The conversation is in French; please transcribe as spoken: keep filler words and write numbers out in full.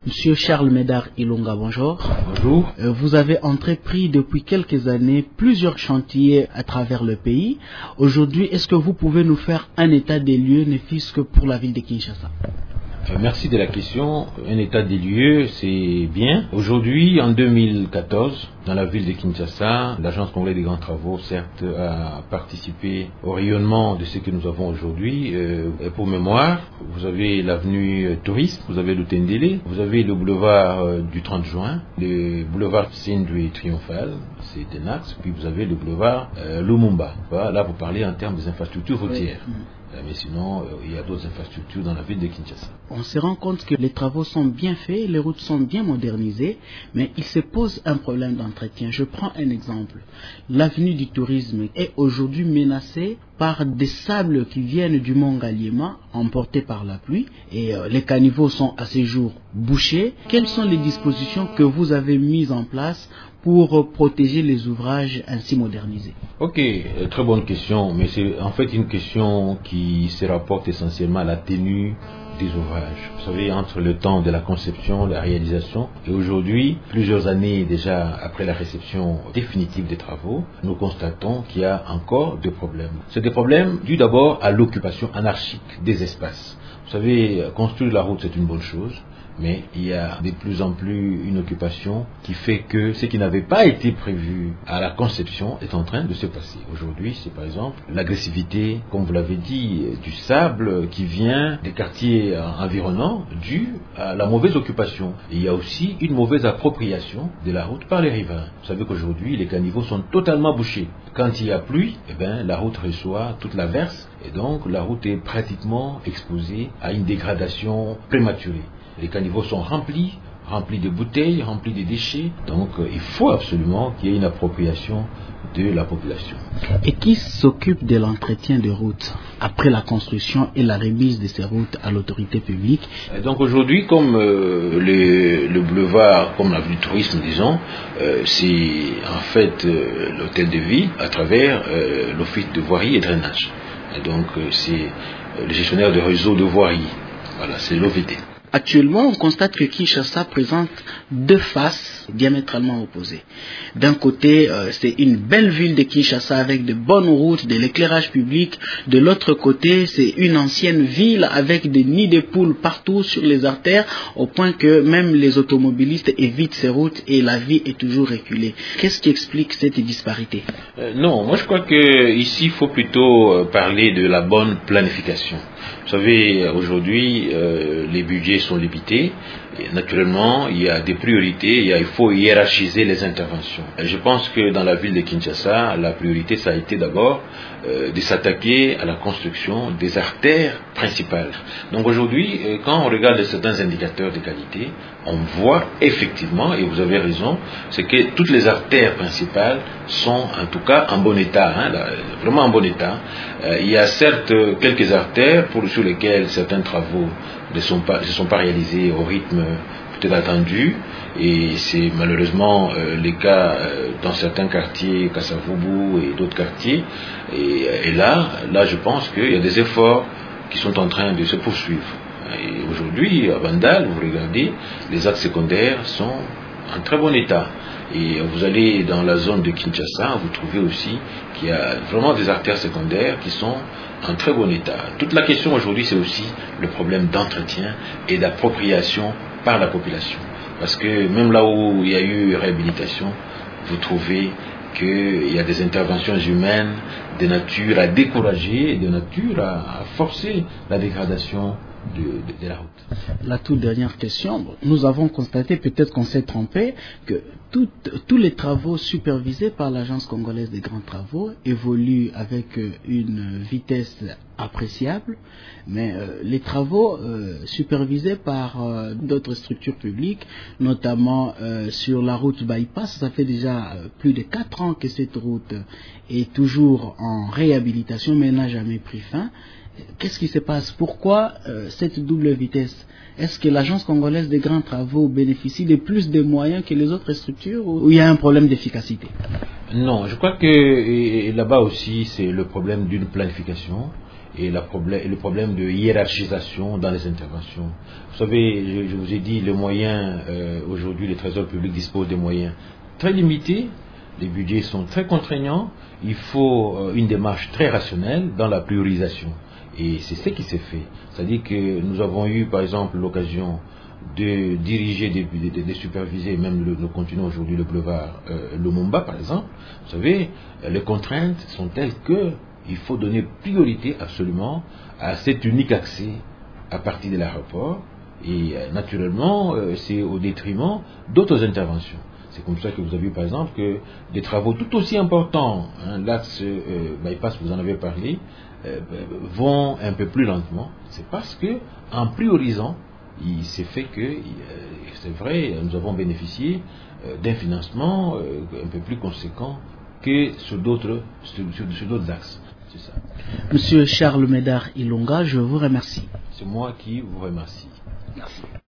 Monsieur Charles Médard Ilunga, bonjour. Bonjour. Euh, vous avez entrepris depuis quelques années plusieurs chantiers à travers le pays. Aujourd'hui, est-ce que vous pouvez nous faire un état des lieux, ne fût-ce que pour la ville de Kinshasa? Merci de la question. Un état des lieux, c'est bien. Aujourd'hui, en deux mille quatorze, dans la ville de Kinshasa, l'Agence congolaise des grands travaux, certes, a participé au rayonnement de ce que nous avons aujourd'hui. Euh, pour mémoire, vous avez l'avenue Touriste, vous avez le Tendele, vous avez le boulevard euh, du trente juin, le boulevard Sindui Triomphal, c'est un axe, puis vous avez le boulevard euh, Lumumba. Voilà, là, vous parlez en termes des infrastructures routières. Oui. Mais sinon, euh, il y a d'autres infrastructures dans la ville de Kinshasa. On se rend compte que les travaux sont bien faits, les routes sont bien modernisées, mais il se pose un problème d'entretien. Je prends un exemple. L'avenue du tourisme est aujourd'hui menacée par des sables qui viennent du mont Galiema, emportés par la pluie, et euh, les caniveaux sont à ce jour bouchés. Quelles sont les dispositions que vous avez mises en place pour protéger les ouvrages ainsi modernisés? Ok, très bonne question, mais c'est en fait une question qui se rapporte essentiellement à la tenue des ouvrages. Vous savez, entre le temps de la conception, de la réalisation, et aujourd'hui, plusieurs années déjà après la réception définitive des travaux, nous constatons qu'il y a encore des problèmes. C'est des problèmes dus d'abord à l'occupation anarchique des espaces. Vous savez, construire la route, c'est une bonne chose, mais il y a de plus en plus une occupation qui fait que ce qui n'avait pas été prévu à la conception est en train de se passer. Aujourd'hui, c'est par exemple l'agressivité, comme vous l'avez dit, du sable qui vient des quartiers environnants dû à la mauvaise occupation. Et il y a aussi une mauvaise appropriation de la route par les riverains. Vous savez qu'aujourd'hui, les caniveaux sont totalement bouchés. Quand il y a pluie, eh ben, la route reçoit toute la verse et donc la route est pratiquement exposée à une dégradation prématurée. Les caniveaux sont remplis, remplis de bouteilles, remplis de déchets. Donc euh, il faut absolument qu'il y ait une appropriation de la population. Et qui s'occupe de l'entretien des routes après la construction et la remise de ces routes à l'autorité publique? Et donc aujourd'hui, comme euh, le, le boulevard, comme l'avenue Tourisme, disons, euh, c'est en fait euh, l'hôtel de ville à travers euh, l'office de voirie et drainage. Et donc euh, c'est euh, le gestionnaire de réseau de voirie. Voilà, c'est l'O V D. Actuellement, on constate que Kinshasa présente deux faces diamétralement opposées. D'un côté, euh, c'est une belle ville de Kinshasa avec de bonnes routes, de l'éclairage public. De l'autre côté, c'est une ancienne ville avec des nids de poules partout sur les artères, au point que même les automobilistes évitent ces routes et la vie est toujours reculée. Qu'est-ce qui explique cette disparité? euh, Non, moi je crois que ici il faut plutôt euh, parler de la bonne planification. Vous savez, aujourd'hui, euh, les budgets sont limités. Et naturellement, il y a des priorités, il, y a, il faut hiérarchiser les interventions. Et je pense que dans la ville de Kinshasa, la priorité, ça a été d'abord euh, de s'attaquer à la construction des artères principales. Donc aujourd'hui, euh, quand on regarde certains indicateurs de qualité, on voit effectivement, et vous avez raison, c'est que toutes les artères principales sont en tout cas en bon état, hein, là, vraiment en bon état. Euh, il y a certes quelques artères pour, sur lesquelles certains travaux ne sont pas, ne sont pas réalisés au rythme peut-être attendu, et c'est malheureusement euh, le cas euh, dans certains quartiers, Kasavubu et d'autres quartiers, et, et là, là je pense qu'il y a des efforts qui sont en train de se poursuivre. Et aujourd'hui, à Bandal, vous regardez, les axes secondaires sont en très bon état. Et vous allez dans la zone de Kinshasa, vous trouvez aussi qu'il y a vraiment des artères secondaires qui sont en très bon état. Toute la question aujourd'hui, c'est aussi le problème d'entretien et d'appropriation par la population. Parce que même là où il y a eu réhabilitation, vous trouvez qu'il y a des interventions humaines de nature à décourager et de nature à, à forcer la dégradation de, de, de la route. La toute dernière question, nous avons constaté, peut-être qu'on s'est trompé, que tout, tous les travaux supervisés par l'Agence congolaise des grands travaux évoluent avec une vitesse appréciable, mais euh, les travaux euh, supervisés par euh, d'autres structures publiques, notamment euh, sur la route Bypass, ça fait déjà euh, plus de quatre ans que cette route est toujours en réhabilitation, mais n'a jamais pris fin. Qu'est-ce qui se passe? Pourquoi euh, cette double vitesse? Est-ce que l'Agence congolaise des grands travaux bénéficie de plus de moyens que les autres structures, ou il y a un problème d'efficacité? Non, je crois que là-bas aussi c'est le problème d'une planification et, la problème, et le problème de hiérarchisation dans les interventions. Vous savez, je, je vous ai dit, les moyens, euh, aujourd'hui, le Trésor public dispose des moyens très limités, les budgets sont très contraignants, il faut euh, une démarche très rationnelle dans la priorisation. Et c'est ce qui s'est fait. C'est-à-dire que nous avons eu, par exemple, l'occasion de diriger, de, de, de superviser même le, le continent aujourd'hui, le boulevard euh, Lumumba, par exemple. Vous savez, les contraintes sont telles que il faut donner priorité absolument à cet unique accès à partir de l'aéroport. Et euh, naturellement, euh, c'est au détriment d'autres interventions. C'est comme ça que vous avez vu, par exemple, que des travaux tout aussi importants, hein, l'axe euh, bypass, vous en avez parlé, euh, vont un peu plus lentement. C'est parce que, en priorisant, il s'est fait que, euh, c'est vrai, nous avons bénéficié euh, d'un financement euh, un peu plus conséquent que sur d'autres, sur, sur, sur d'autres axes. C'est ça. Monsieur Charles Médard Ilonga, je vous remercie. C'est moi qui vous remercie. Merci.